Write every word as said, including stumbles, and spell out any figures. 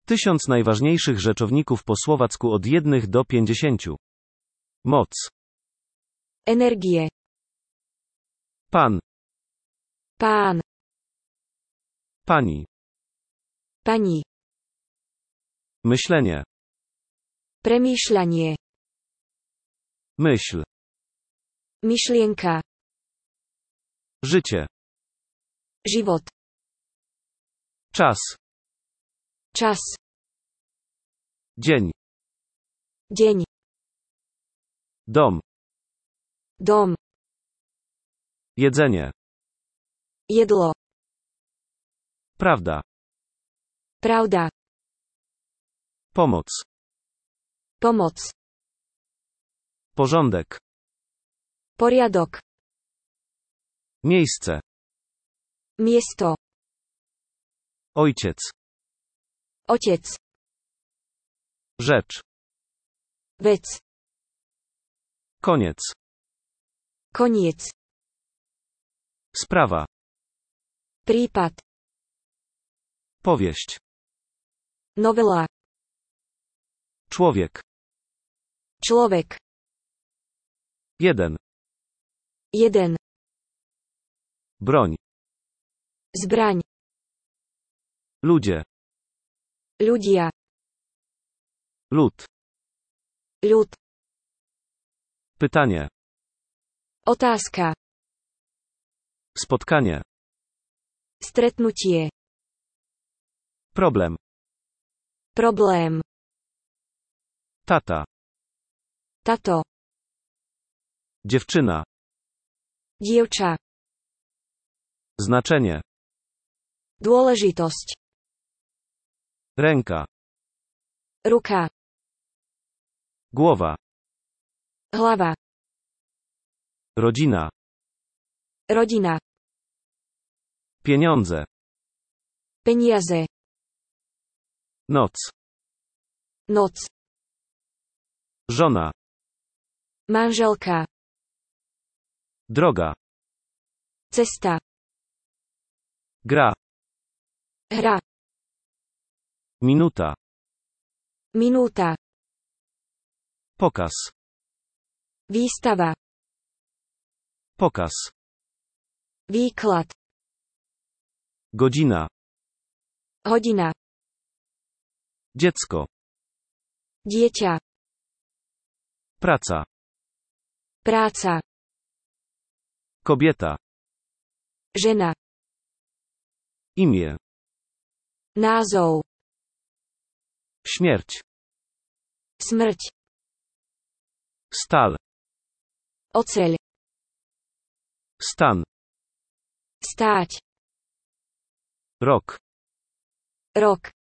Tysiąc najważniejszych rzeczowników po słowacku od jednych do pięćdziesięciu. Moc. Energie. Pan. Pán. Pani. Pani. Myślenie. Premýšľanie. Myśl. Myšlienka. Życie. Život. Czas. Čas. Dzień. Deň. Dom. Dom. Jedzenie. Jedlo. Prawda. Pravda. Pomoc. Pomoc. Porządek. Poriadok. Miejsce. Miesto. Ojciec. Otec. Rzecz. Vec. Koniec. Koniec. Sprawa. Prípad. Powieść. Novela. Człowiek. Človek. Jeden. Jeden. Broń. Zbraň. Ludzie. Ľudia. Lud. Ľud. Pytanie. Otázka. Spotkanie. Stretnutie. Problem. Problém. Tata. Tato. Dziewczyna. Dievča. Znaczenie. Dôležitosť. Ręka. Ruka. Głowa. Hlava. Rodzina. Rodina. Pieniądze. Peniaze. Noc. Noc. Żona. Manželka. Droga. Cesta. Gra. Hra. Minuta. Minúta. Pokaz. Výstava. Pokaz. Výklad. Godzina. Hodina. Dziecko. Dieťa. Praca. Práca. Kobieta. Žena. Imię. Názov. Śmierć. Smrť. Stal. Oceľ. Stan. Stáť. Rok. Rok.